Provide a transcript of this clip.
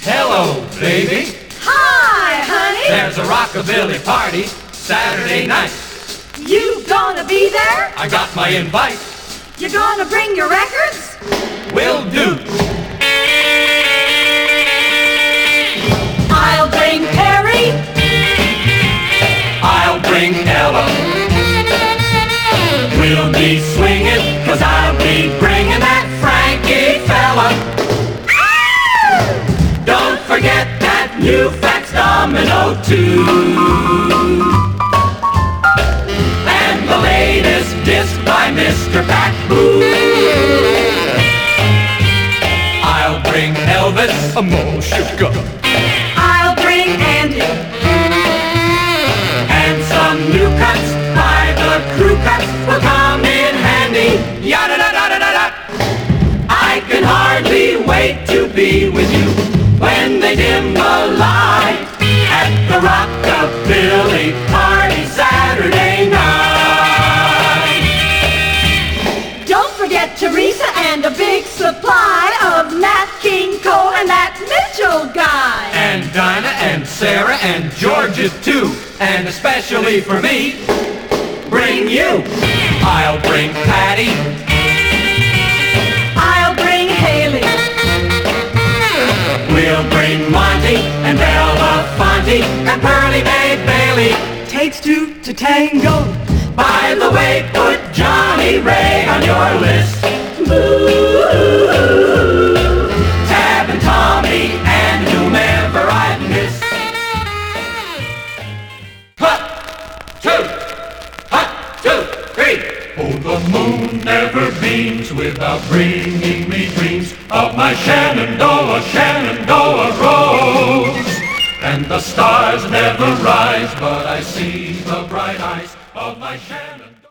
Hello, baby. Hi, honey. There's a rockabilly party Saturday night. You gonna be there? I got my invite. You gonna bring your records? Will do. I'll bring Perry. I'll bring Ella. We'll be swinging, 'cause I'll be bringing that Frankie fella. Don't forget that new Fats Domino too. And the latest disc by Mr. Pat Boo. I'll bring Elvis, a more sugar. I'll bring Andy. And some new cuts by the crew cuts will come in handy. Yada da da da da da. I can hardly wait to be with you when they dim the light at the rockabilly party Saturday night. Don't forget Teresa and a big supply of Nat King Cole and that Mitchell guy. And Dinah and Sarah and Georgia too. And especially for me, bring you. I'll bring Patty. I'll bring Haley. We'll bring Monty and Belafonte and Pearly Mae Bailey. Takes two to tango. By the way, put Johnny Ray on your list. Boo. Tab and Tommy and whomever I've missed. Hut, two, three. Oh, the moon never beams without bringing me dreams of my Shenandoah, Shenandoah rose. And the stars never rise, but I see the bright eyes of my Shenandoah.